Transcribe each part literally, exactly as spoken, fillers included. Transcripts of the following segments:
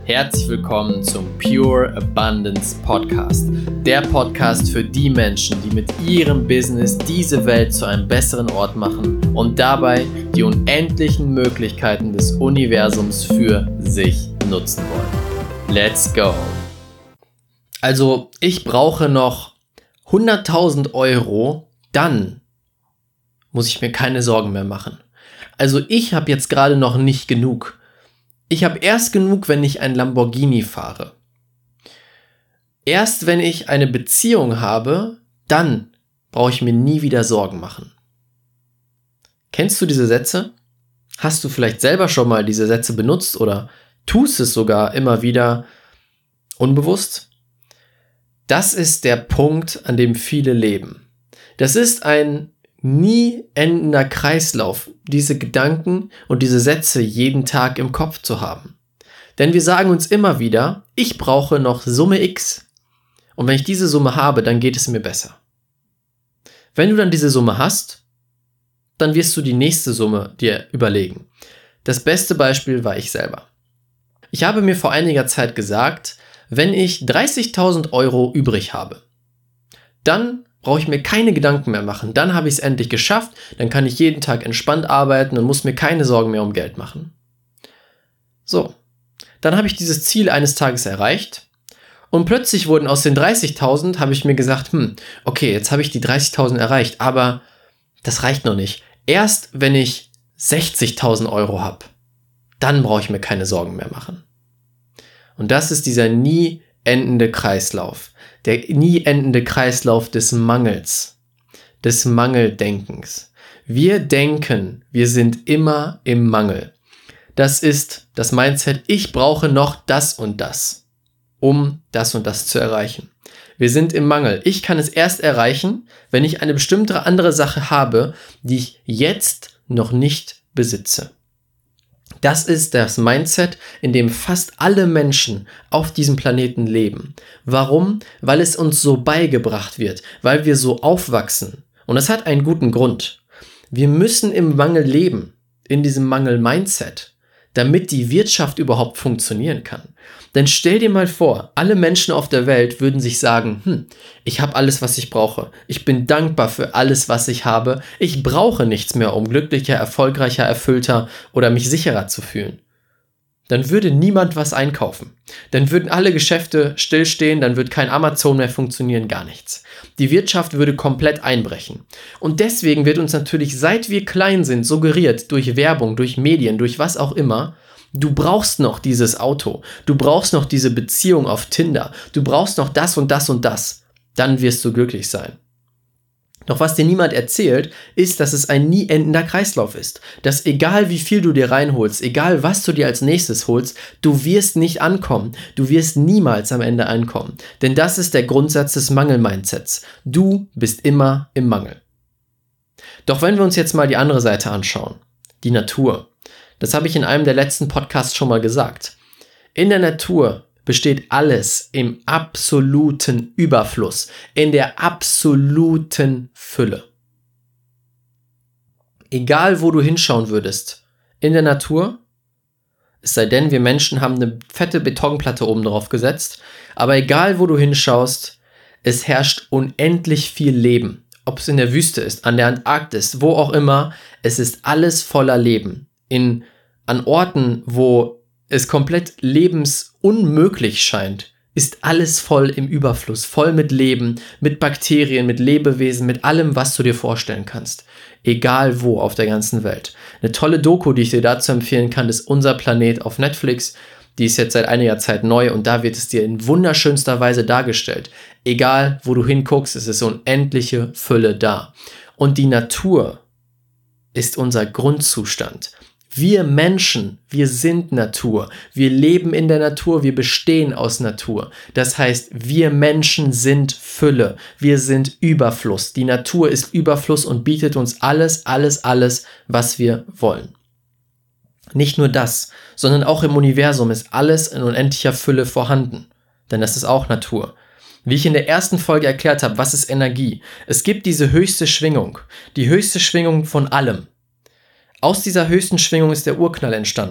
Herzlich willkommen zum Pure Abundance Podcast. Der Podcast für die Menschen, die mit ihrem Business diese Welt zu einem besseren Ort machen und dabei die unendlichen Möglichkeiten des Universums für sich nutzen wollen. Let's go! Also, ich brauche noch hunderttausend Euro, dann muss ich mir keine Sorgen mehr machen. Also, ich habe jetzt gerade noch nicht genug. Ich habe erst genug, wenn ich ein Lamborghini fahre. Erst wenn ich eine Beziehung habe, dann brauche ich mir nie wieder Sorgen machen. Kennst du diese Sätze? Hast du vielleicht selber schon mal diese Sätze benutzt oder tust es sogar immer wieder unbewusst? Das ist der Punkt, an dem viele leben. Das ist ein nie endender Kreislauf, diese Gedanken und diese Sätze jeden Tag im Kopf zu haben. Denn wir sagen uns immer wieder, ich brauche noch Summe X und wenn ich diese Summe habe, dann geht es mir besser. Wenn du dann diese Summe hast, dann wirst du die nächste Summe dir überlegen. Das beste Beispiel war ich selber. Ich habe mir vor einiger Zeit gesagt, wenn ich dreißigtausend Euro übrig habe, dann brauche ich mir keine Gedanken mehr machen. Dann habe ich es endlich geschafft, dann kann ich jeden Tag entspannt arbeiten und muss mir keine Sorgen mehr um Geld machen. So, dann habe ich dieses Ziel eines Tages erreicht und plötzlich wurden aus den dreißigtausend, habe ich mir gesagt, hm, okay, jetzt habe ich die dreißigtausend erreicht, aber das reicht noch nicht. Erst wenn ich sechzigtausend Euro habe, dann brauche ich mir keine Sorgen mehr machen. Und das ist dieser nie endende Kreislauf. Der nie endende Kreislauf des Mangels, des Mangeldenkens. Wir denken, wir sind immer im Mangel. Das ist das Mindset, ich brauche noch das und das, um das und das zu erreichen. Wir sind im Mangel. Ich kann es erst erreichen, wenn ich eine bestimmte andere Sache habe, die ich jetzt noch nicht besitze. Das ist das Mindset, in dem fast alle Menschen auf diesem Planeten leben. Warum? Weil es uns so beigebracht wird, weil wir so aufwachsen. Und das hat einen guten Grund. Wir müssen im Mangel leben, in diesem Mangel-Mindset, damit die Wirtschaft überhaupt funktionieren kann. Denn stell dir mal vor, alle Menschen auf der Welt würden sich sagen, hm, ich habe alles, was ich brauche. Ich bin dankbar für alles, was ich habe. Ich brauche nichts mehr, um glücklicher, erfolgreicher, erfüllter oder mich sicherer zu fühlen. Dann würde niemand was einkaufen. Dann würden alle Geschäfte stillstehen, dann würde kein Amazon mehr funktionieren, gar nichts. Die Wirtschaft würde komplett einbrechen. Und deswegen wird uns natürlich, seit wir klein sind, suggeriert, durch Werbung, durch Medien, durch was auch immer, du brauchst noch dieses Auto, du brauchst noch diese Beziehung auf Tinder, du brauchst noch das und das und das, dann wirst du glücklich sein. Doch was dir niemand erzählt, ist, dass es ein nie endender Kreislauf ist. Dass egal wie viel du dir reinholst, egal was du dir als nächstes holst, du wirst nicht ankommen. Du wirst niemals am Ende ankommen. Denn das ist der Grundsatz des Mangel-Mindsets. Du bist immer im Mangel. Doch wenn wir uns jetzt mal die andere Seite anschauen, die Natur. Das habe ich in einem der letzten Podcasts schon mal gesagt. In der Natur besteht alles im absoluten Überfluss, in der absoluten Fülle. Egal, wo du hinschauen würdest, in der Natur, es sei denn, wir Menschen haben eine fette Betonplatte oben drauf gesetzt, aber egal, wo du hinschaust, es herrscht unendlich viel Leben. Ob es in der Wüste ist, an der Antarktis, wo auch immer, es ist alles voller Leben. In, an Orten, wo es komplett lebensunmöglich scheint, ist alles voll im Überfluss, voll mit Leben, mit Bakterien, mit Lebewesen, mit allem, was du dir vorstellen kannst. Egal wo auf der ganzen Welt. Eine tolle Doku, die ich dir dazu empfehlen kann, ist Unser Planet auf Netflix. Die ist jetzt seit einiger Zeit neu und da wird es dir in wunderschönster Weise dargestellt. Egal wo du hinguckst, es ist unendliche Fülle da. Und die Natur ist unser Grundzustand. Wir Menschen, wir sind Natur. Wir leben in der Natur, wir bestehen aus Natur. Das heißt, wir Menschen sind Fülle. Wir sind Überfluss. Die Natur ist Überfluss und bietet uns alles, alles, alles, was wir wollen. Nicht nur das, sondern auch im Universum ist alles in unendlicher Fülle vorhanden. Denn das ist auch Natur. Wie ich in der ersten Folge erklärt habe, was ist Energie? Es gibt diese höchste Schwingung, die höchste Schwingung von allem. Aus dieser höchsten Schwingung ist der Urknall entstanden.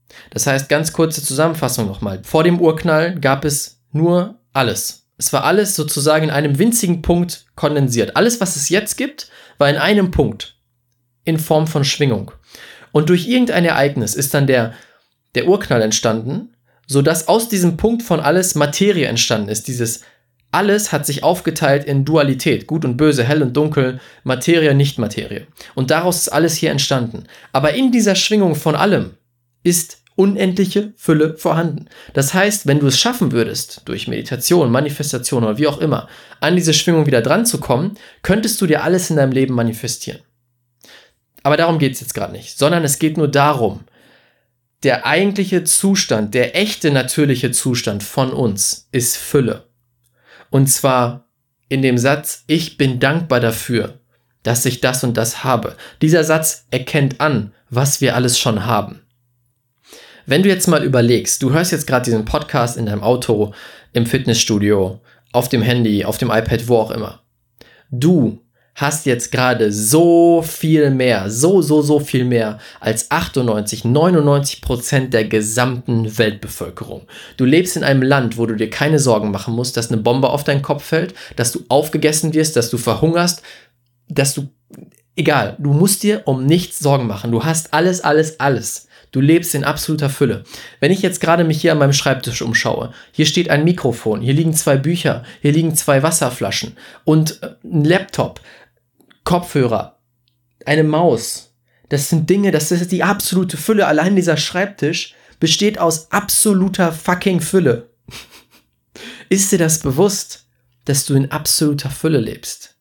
Das heißt, ganz kurze Zusammenfassung nochmal. Vor dem Urknall gab es nur alles. Es war alles sozusagen in einem winzigen Punkt kondensiert. Alles, was es jetzt gibt, war in einem Punkt in Form von Schwingung. Und durch irgendein Ereignis ist dann der, der Urknall entstanden, sodass aus diesem Punkt von alles Materie entstanden ist. Dieses Alles hat sich aufgeteilt in Dualität, Gut und Böse, Hell und Dunkel, Materie, Nicht-Materie. Und daraus ist alles hier entstanden. Aber in dieser Schwingung von allem ist unendliche Fülle vorhanden. Das heißt, wenn du es schaffen würdest, durch Meditation, Manifestation oder wie auch immer, an diese Schwingung wieder dran zu kommen, könntest du dir alles in deinem Leben manifestieren. Aber darum geht es jetzt gerade nicht, sondern es geht nur darum, der eigentliche Zustand, der echte natürliche Zustand von uns ist Fülle. Und zwar in dem Satz, ich bin dankbar dafür, dass ich das und das habe. Dieser Satz erkennt an, was wir alles schon haben. Wenn du jetzt mal überlegst, du hörst jetzt gerade diesen Podcast in deinem Auto, im Fitnessstudio, auf dem Handy, auf dem iPad, wo auch immer. Du hast jetzt gerade so viel mehr, so, so, so viel mehr als achtundneunzig, neunundneunzig Prozent der gesamten Weltbevölkerung. Du lebst in einem Land, wo du dir keine Sorgen machen musst, dass eine Bombe auf deinen Kopf fällt, dass du aufgegessen wirst, dass du verhungerst, dass du, egal, du musst dir um nichts Sorgen machen. Du hast alles, alles, alles. Du lebst in absoluter Fülle. Wenn ich jetzt gerade mich hier an meinem Schreibtisch umschaue, hier steht ein Mikrofon, hier liegen zwei Bücher, hier liegen zwei Wasserflaschen und ein Laptop, Kopfhörer, eine Maus. Das sind Dinge, das ist die absolute Fülle. Allein dieser Schreibtisch besteht aus absoluter fucking Fülle. Ist dir das bewusst, dass du in absoluter Fülle lebst?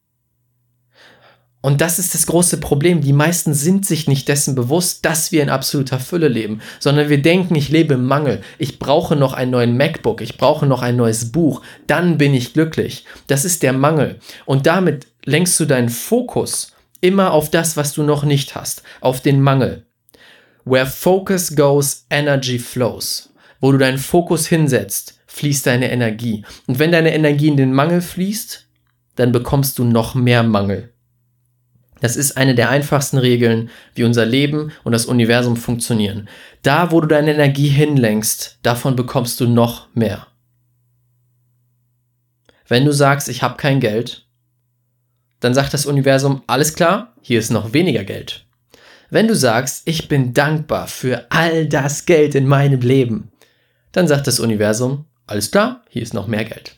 Und das ist das große Problem. Die meisten sind sich nicht dessen bewusst, dass wir in absoluter Fülle leben, sondern wir denken, ich lebe im Mangel. Ich brauche noch einen neuen MacBook, ich brauche noch ein neues Buch, dann bin ich glücklich. Das ist der Mangel. Und damit lenkst du deinen Fokus immer auf das, was du noch nicht hast, auf den Mangel. Where focus goes, energy flows. Wo du deinen Fokus hinsetzt, fließt deine Energie. Und wenn deine Energie in den Mangel fließt, dann bekommst du noch mehr Mangel. Das ist eine der einfachsten Regeln, wie unser Leben und das Universum funktionieren. Da, wo du deine Energie hinlenkst, davon bekommst du noch mehr. Wenn du sagst, ich habe kein Geld, dann sagt das Universum, alles klar, hier ist noch weniger Geld. Wenn du sagst, ich bin dankbar für all das Geld in meinem Leben, dann sagt das Universum, alles klar, hier ist noch mehr Geld.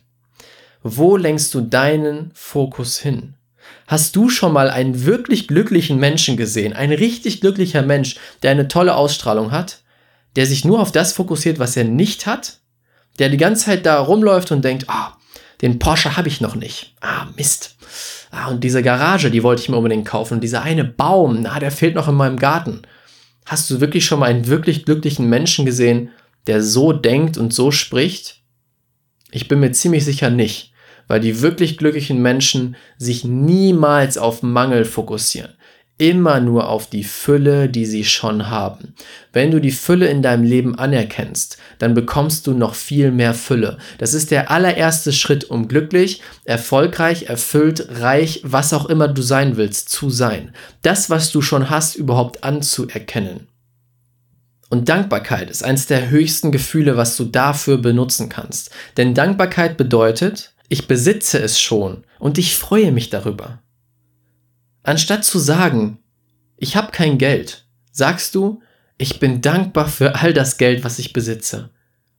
Wo lenkst du deinen Fokus hin? Hast du schon mal einen wirklich glücklichen Menschen gesehen? Ein richtig glücklicher Mensch, der eine tolle Ausstrahlung hat, der sich nur auf das fokussiert, was er nicht hat, der die ganze Zeit da rumläuft und denkt, ah, den Porsche habe ich noch nicht. Ah, Mist. Ah, und diese Garage, die wollte ich mir unbedingt kaufen. Und dieser eine Baum, ah, der fehlt noch in meinem Garten. Hast du wirklich schon mal einen wirklich glücklichen Menschen gesehen, der so denkt und so spricht? Ich bin mir ziemlich sicher nicht. Weil die wirklich glücklichen Menschen sich niemals auf Mangel fokussieren. Immer nur auf die Fülle, die sie schon haben. Wenn du die Fülle in deinem Leben anerkennst, dann bekommst du noch viel mehr Fülle. Das ist der allererste Schritt, um glücklich, erfolgreich, erfüllt, reich, was auch immer du sein willst, zu sein. Das, was du schon hast, überhaupt anzuerkennen. Und Dankbarkeit ist eines der höchsten Gefühle, was du dafür benutzen kannst. Denn Dankbarkeit bedeutet, ich besitze es schon und ich freue mich darüber. Anstatt zu sagen, ich habe kein Geld, sagst du, ich bin dankbar für all das Geld, was ich besitze.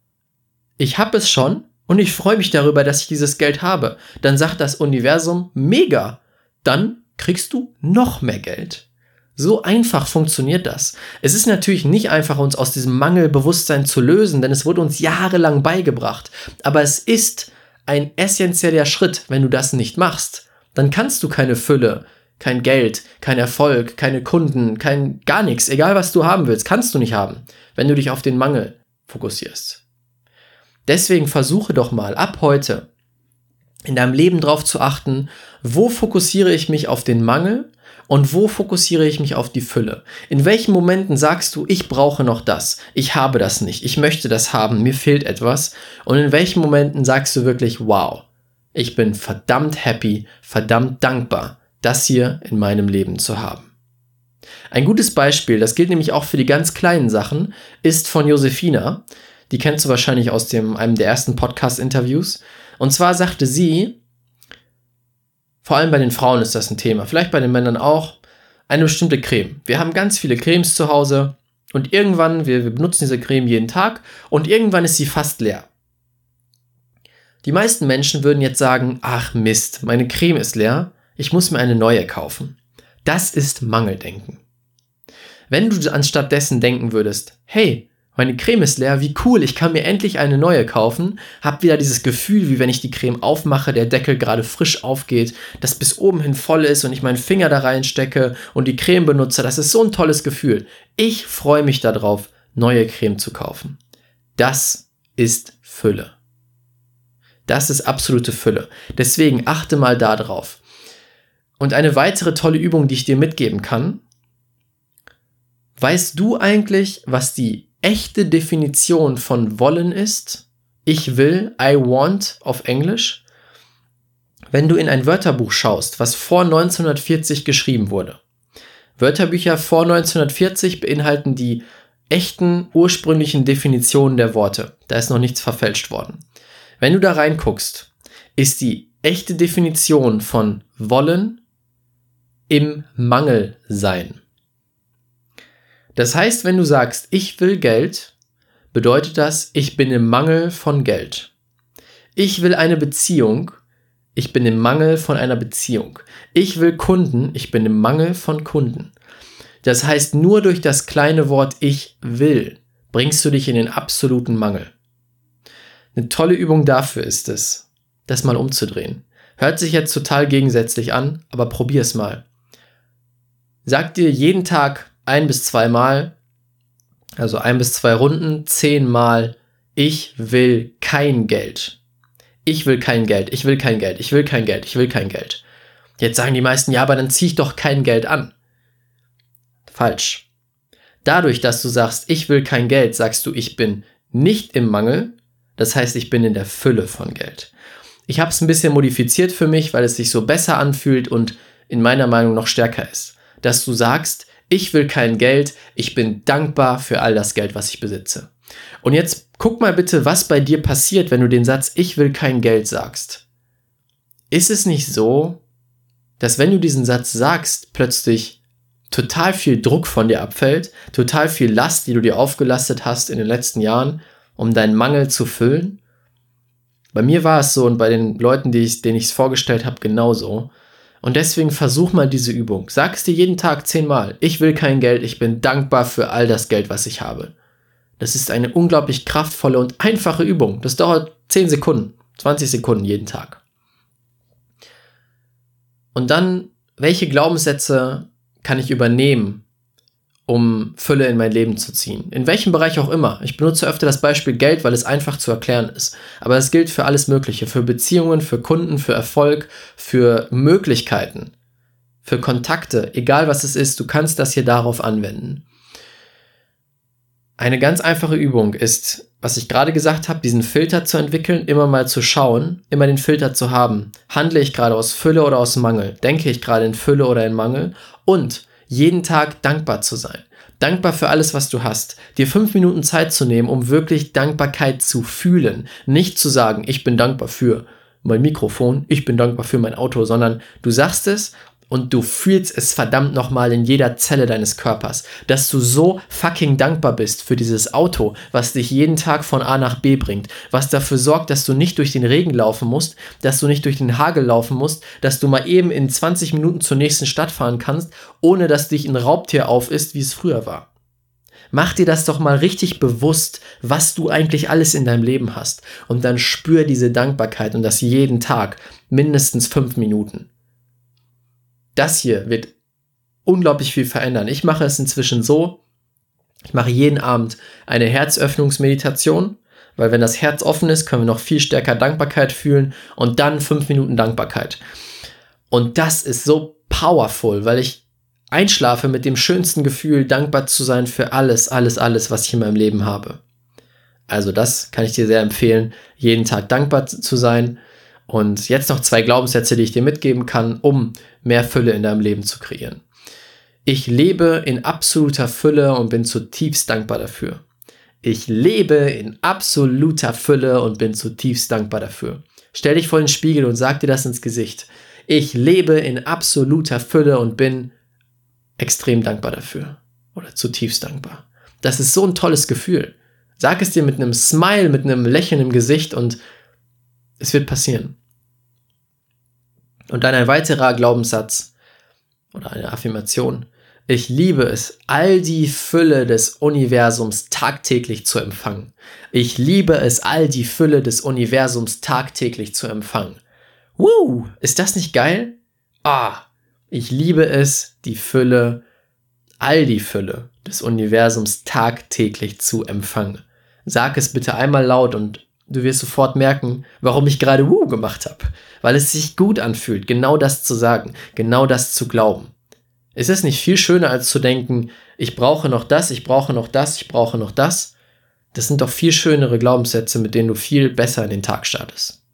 Ich habe es schon und ich freue mich darüber, dass ich dieses Geld habe. Dann sagt das Universum, mega, dann kriegst du noch mehr Geld. So einfach funktioniert das. Es ist natürlich nicht einfach, uns aus diesem Mangelbewusstsein zu lösen, denn es wurde uns jahrelang beigebracht. Aber es ist ein essentieller Schritt. Wenn du das nicht machst, dann kannst du keine Fülle, kein Geld, kein Erfolg, keine Kunden, kein gar nichts, egal was du haben willst, kannst du nicht haben, wenn du dich auf den Mangel fokussierst. Deswegen versuche doch mal ab heute in deinem Leben darauf zu achten, wo fokussiere ich mich auf den Mangel und wo fokussiere ich mich auf die Fülle. In welchen Momenten sagst du, ich brauche noch das, ich habe das nicht, ich möchte das haben, mir fehlt etwas, und in welchen Momenten sagst du wirklich, wow, ich bin verdammt happy, verdammt dankbar, das hier in meinem Leben zu haben. Ein gutes Beispiel, das gilt nämlich auch für die ganz kleinen Sachen, ist von Josefina. Die kennst du wahrscheinlich aus dem, einem der ersten Podcast-Interviews. Und zwar sagte sie, vor allem bei den Frauen ist das ein Thema, vielleicht bei den Männern auch, eine bestimmte Creme. Wir haben ganz viele Cremes zu Hause und irgendwann, wir, wir benutzen diese Creme jeden Tag und irgendwann ist sie fast leer. Die meisten Menschen würden jetzt sagen, ach Mist, meine Creme ist leer, ich muss mir eine neue kaufen. Das ist Mangeldenken. Wenn du anstatt dessen denken würdest, hey, meine Creme ist leer, wie cool, ich kann mir endlich eine neue kaufen, hab wieder dieses Gefühl, wie wenn ich die Creme aufmache, der Deckel gerade frisch aufgeht, das bis oben hin voll ist und ich meinen Finger da reinstecke und die Creme benutze, das ist so ein tolles Gefühl. Ich freue mich darauf, neue Creme zu kaufen. Das ist Fülle. Das ist absolute Fülle. Deswegen achte mal da drauf. Und eine weitere tolle Übung, die ich dir mitgeben kann, weißt du eigentlich, was die echte Definition von wollen ist? Ich will, I want auf Englisch. Wenn du in ein Wörterbuch schaust, was vor neunzehnhundertvierzig geschrieben wurde. Wörterbücher vor neunzehnhundertvierzig beinhalten die echten, ursprünglichen Definitionen der Worte. Da ist noch nichts verfälscht worden. Wenn du da reinguckst, ist die echte Definition von wollen im Mangel sein. Das heißt, wenn du sagst, ich will Geld, bedeutet das, ich bin im Mangel von Geld. Ich will eine Beziehung, ich bin im Mangel von einer Beziehung. Ich will Kunden, ich bin im Mangel von Kunden. Das heißt, nur durch das kleine Wort ich will, bringst du dich in den absoluten Mangel. Eine tolle Übung dafür ist es, das mal umzudrehen. Hört sich jetzt total gegensätzlich an, aber probier es mal. Sag dir jeden Tag ein bis zwei Mal, also ein bis zwei Runden, zehnmal, ich will kein Geld. Ich will kein Geld, ich will kein Geld, ich will kein Geld, ich will kein Geld. Jetzt sagen die meisten, ja, aber dann zieh ich doch kein Geld an. Falsch. Dadurch, dass du sagst, ich will kein Geld, sagst du, ich bin nicht im Mangel, das heißt, ich bin in der Fülle von Geld. Ich habe es ein bisschen modifiziert für mich, weil es sich so besser anfühlt und in meiner Meinung noch stärker ist. Dass du sagst, ich will kein Geld, ich bin dankbar für all das Geld, was ich besitze. Und jetzt guck mal bitte, was bei dir passiert, wenn du den Satz, ich will kein Geld sagst. Ist es nicht so, dass wenn du diesen Satz sagst, plötzlich total viel Druck von dir abfällt, total viel Last, die du dir aufgelastet hast in den letzten Jahren, um deinen Mangel zu füllen? Bei mir war es so und bei den Leuten, die ich, denen ich es vorgestellt habe, genauso. Und deswegen versuch mal diese Übung. Sag es dir jeden Tag zehnmal. Ich will kein Geld, ich bin dankbar für all das Geld, was ich habe. Das ist eine unglaublich kraftvolle und einfache Übung. Das dauert zehn Sekunden, zwanzig Sekunden jeden Tag. Und dann, welche Glaubenssätze kann ich übernehmen, um Fülle in mein Leben zu ziehen? In welchem Bereich auch immer. Ich benutze öfter das Beispiel Geld, weil es einfach zu erklären ist. Aber das gilt für alles Mögliche. Für Beziehungen, für Kunden, für Erfolg, für Möglichkeiten, für Kontakte. Egal was es ist, du kannst das hier darauf anwenden. Eine ganz einfache Übung ist, was ich gerade gesagt habe, diesen Filter zu entwickeln, immer mal zu schauen, immer den Filter zu haben. Handle ich gerade aus Fülle oder aus Mangel? Denke ich gerade in Fülle oder in Mangel? Und jeden Tag dankbar zu sein. Dankbar für alles, was du hast. Dir fünf Minuten Zeit zu nehmen, um wirklich Dankbarkeit zu fühlen. Nicht zu sagen, ich bin dankbar für mein Mikrofon, ich bin dankbar für mein Auto, sondern du sagst es und du fühlst es verdammt nochmal in jeder Zelle deines Körpers, dass du so fucking dankbar bist für dieses Auto, was dich jeden Tag von A nach B bringt, was dafür sorgt, dass du nicht durch den Regen laufen musst, dass du nicht durch den Hagel laufen musst, dass du mal eben in zwanzig Minuten zur nächsten Stadt fahren kannst, ohne dass dich ein Raubtier aufisst, wie es früher war. Mach dir das doch mal richtig bewusst, was du eigentlich alles in deinem Leben hast, und dann spür diese Dankbarkeit und das jeden Tag, mindestens fünf Minuten. Das hier wird unglaublich viel verändern. Ich mache es inzwischen so, ich mache jeden Abend eine Herzöffnungsmeditation, weil wenn das Herz offen ist, können wir noch viel stärker Dankbarkeit fühlen und dann fünf Minuten Dankbarkeit. Und das ist so powerful, weil ich einschlafe mit dem schönsten Gefühl, dankbar zu sein für alles, alles, alles, was ich in meinem Leben habe. Also das kann ich dir sehr empfehlen, jeden Tag dankbar zu sein. Und jetzt noch zwei Glaubenssätze, die ich dir mitgeben kann, um mehr Fülle in deinem Leben zu kreieren. Ich lebe in absoluter Fülle und bin zutiefst dankbar dafür. Ich lebe in absoluter Fülle und bin zutiefst dankbar dafür. Stell dich vor den Spiegel und sag dir das ins Gesicht. Ich lebe in absoluter Fülle und bin extrem dankbar dafür. Oder zutiefst dankbar. Das ist so ein tolles Gefühl. Sag es dir mit einem Smile, mit einem Lächeln im Gesicht und es wird passieren. Und dann ein weiterer Glaubenssatz oder eine Affirmation. Ich liebe es, all die Fülle des Universums tagtäglich zu empfangen. Ich liebe es, all die Fülle des Universums tagtäglich zu empfangen. Woo, ist das nicht geil? Ah, ich liebe es, die Fülle, all die Fülle des Universums tagtäglich zu empfangen. Sag es bitte einmal laut und du wirst sofort merken, warum ich gerade Woo gemacht habe. Weil es sich gut anfühlt, genau das zu sagen, genau das zu glauben. Ist es nicht viel schöner, als zu denken, ich brauche noch das, ich brauche noch das, ich brauche noch das? Das sind doch viel schönere Glaubenssätze, mit denen du viel besser in den Tag startest.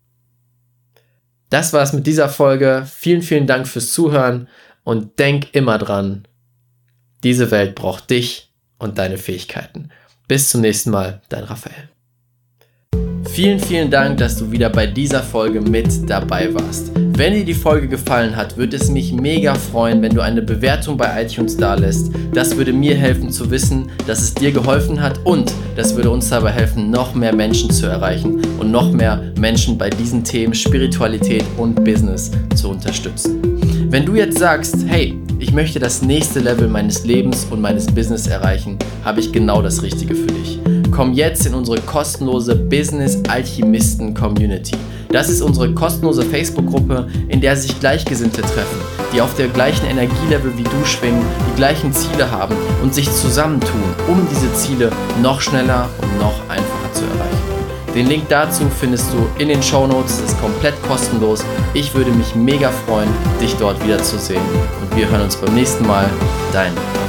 Das war's mit dieser Folge. Vielen, vielen Dank fürs Zuhören und denk immer dran, diese Welt braucht dich und deine Fähigkeiten. Bis zum nächsten Mal, dein Raphael. Vielen, vielen Dank, dass du wieder bei dieser Folge mit dabei warst. Wenn dir die Folge gefallen hat, würde es mich mega freuen, wenn du eine Bewertung bei iTunes dalässt. Das würde mir helfen zu wissen, dass es dir geholfen hat und das würde uns dabei helfen, noch mehr Menschen zu erreichen und noch mehr Menschen bei diesen Themen Spiritualität und Business zu unterstützen. Wenn du jetzt sagst, hey, ich möchte das nächste Level meines Lebens und meines Business erreichen, habe ich genau das Richtige für dich. Komm jetzt in unsere kostenlose Business-Alchemisten-Community. Das ist unsere kostenlose Facebook-Gruppe, in der sich Gleichgesinnte treffen, die auf der gleichen Energielevel wie du schwingen, die gleichen Ziele haben und sich zusammentun, um diese Ziele noch schneller und noch einfacher zu erreichen. Den Link dazu findest du in den Shownotes, das ist komplett kostenlos. Ich würde mich mega freuen, dich dort wiederzusehen und wir hören uns beim nächsten Mal. Dein